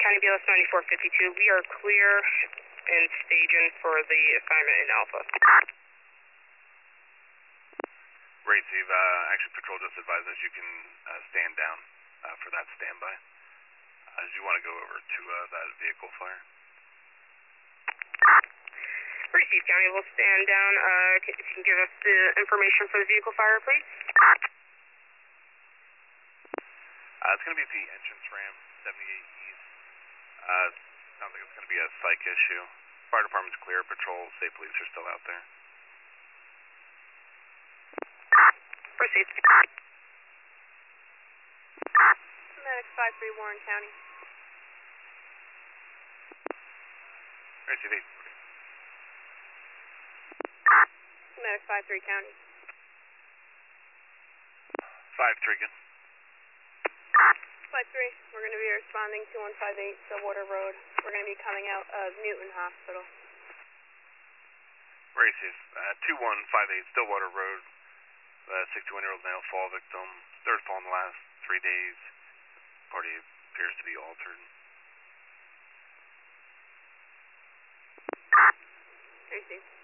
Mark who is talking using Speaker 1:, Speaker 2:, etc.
Speaker 1: County BLS 9452, we are clear and staging for the assignment in Alpha.
Speaker 2: Great, Steve. Action Patrol just advised us you can stand down for that standby. Do you want to go over to that vehicle fire?
Speaker 1: Receive, County. We'll stand down. If you can give us the information for the vehicle fire, please.
Speaker 2: It's going to be at the entrance ramp, 78 East. Sounds like it's going to be a psych issue. Fire department's clear. Patrol, state police are still out there.
Speaker 1: Proceed.
Speaker 3: Medic 53 Warren County.
Speaker 2: Right, TV.
Speaker 3: Medic 53 County.
Speaker 2: 5-3 again.
Speaker 3: 53, we're going to be responding to 158 Stillwater Road. We're going to be coming out of Newton Hospital.
Speaker 2: Right, Steve. 2158 Stillwater Road. 61-year-old male fall victim. Third fall in the last 3 days. Party appears to be altered.
Speaker 3: Okay, Steve.